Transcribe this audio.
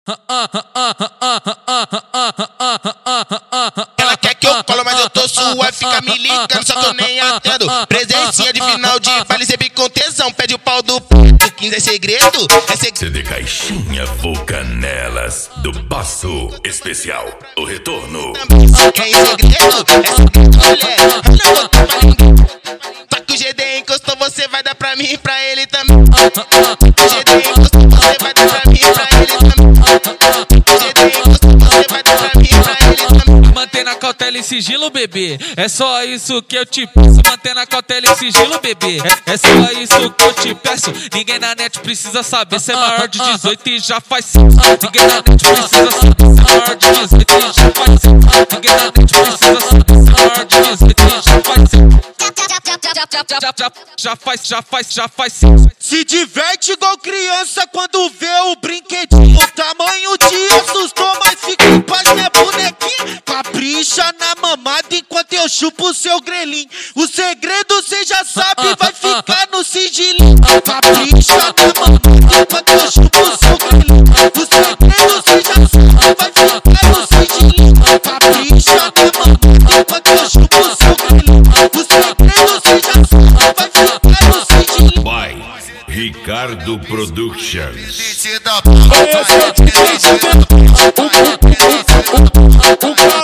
Ela quer que eu colo, mas eu tô suave, fica me ligando, só que eu nem atendo. Presencinha de final de baile, sempre com tesão, pede o pau do preto. 15 é segredo, é segredo. CD Caixinha Vulcanelas do Baço Especial, o retorno. É em segredo, mulher. Só que o GD encostou, você vai dar pra mim e pra ele também. O GD encostou, você vai dar pra mim e pra ele também. O GD encostou, você vai dar pra mim e pra ele também. Mantém na cautela e sigilo, bebê. É só isso que eu te peço. Mantém na cautela e sigilo, bebê. É só isso que eu te peço. Ninguém na net precisa saber. Cê é maior de 18 e já faz sexo. Ninguém na net precisa saber. Cê é maior de 18 e já faz sexo. Ninguém na net precisa saber. Cê é maior de 18 e já faz sexo. Já faz sexo. Se diverte igual criança quando vê o brinquedinho. O tamanho te assustou, mas fica em paz, né, bonequinho? Capricha na mamada enquanto eu chupo o seu grelhinho. O segredo cê já sabe, vai ficar no sigilinho. Capricha na mamada enquanto eu chupo o seu grelhinho. O segredo cê já sabe, vai ficar no sigilinho. Capricha na mamada enquanto eu chupo o seu grelhinho. O segredo cê já sabe, vai ficar no sigilinho. By Ricardo Productions. Esse é o